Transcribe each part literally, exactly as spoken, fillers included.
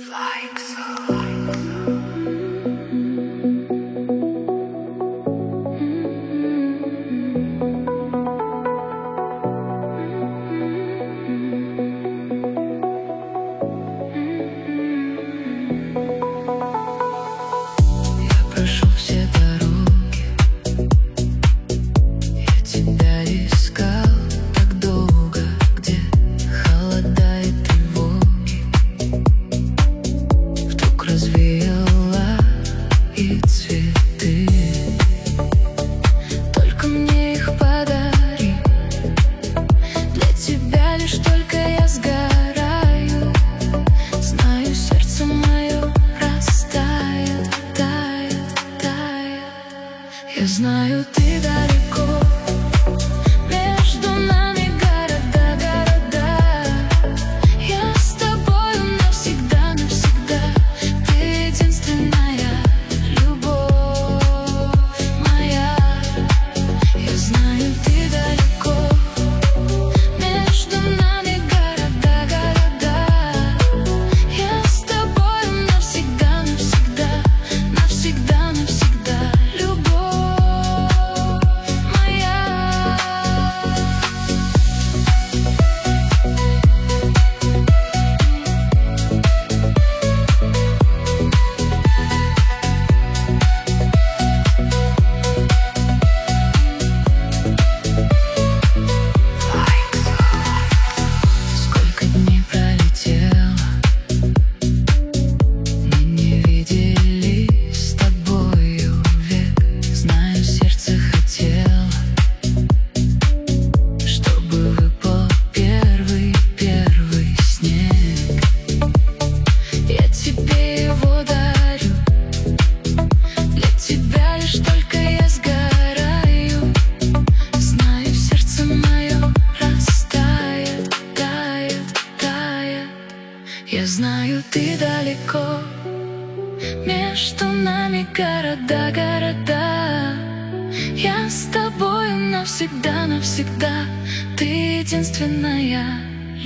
Flying solo. Я прошел все дороги, я тебя искал так долго, где холода и тревоги. Вдруг развеяла и цветы, только мне их подари. Для тебя лишь только я сгораю. Знаю, сердце мое растает, тает, тает. Я знаю, ты далеко. Между нами города, города. Я с тобою навсегда, навсегда. Ты единственная любовь моя. Я знаю, ты далеко. Между нами города, города. Я с тобою навсегда, навсегда, навсегда, навсегда. Любовь моя. Сколько дней пролетело, мы не виделись с тобою век. Знаю, сердце хотело, чтобы выпал первый, первый снег. Я тебе его дарю. Для тебя лишь только я сгораю. Знаю, сердце мое растает, тает, тает. Я знаю, ты далеко. Между нами города, города. Я с тобою навсегда, навсегда. Ты единственная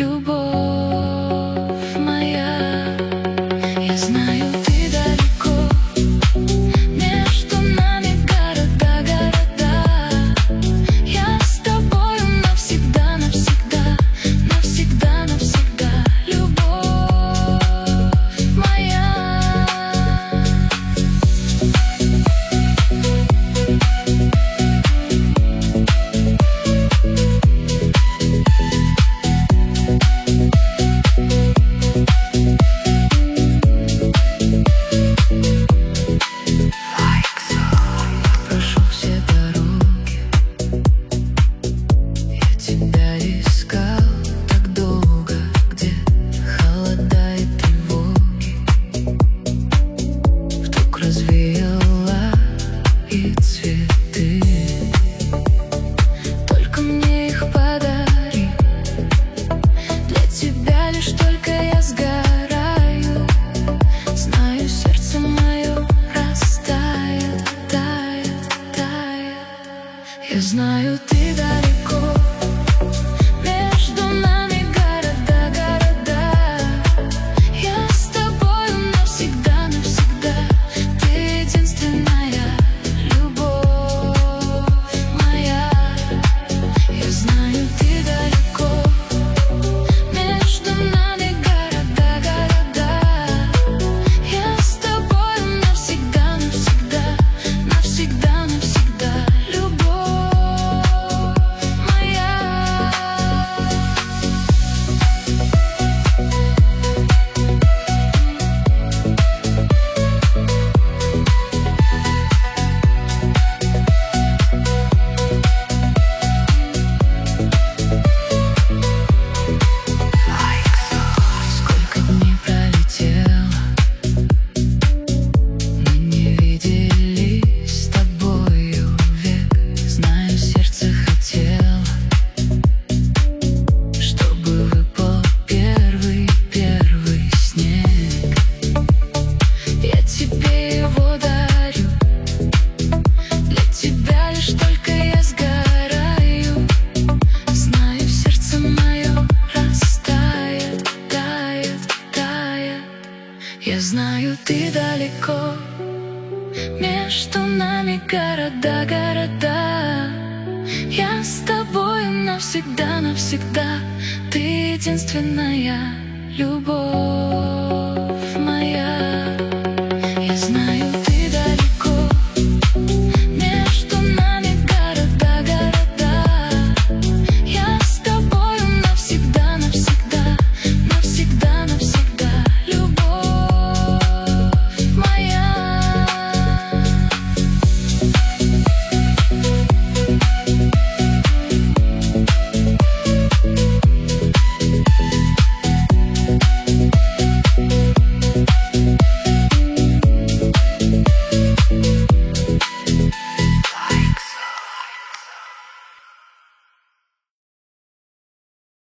любовь моя. Я знаю, ты далеко. Между нами города, города. Я с тобою навсегда, навсегда, навсегда, навсегда. Любовь моя. Thank Я знаю, ты далеко, между нами города, города. Я с тобою навсегда, навсегда. Ты единственная любовь моя.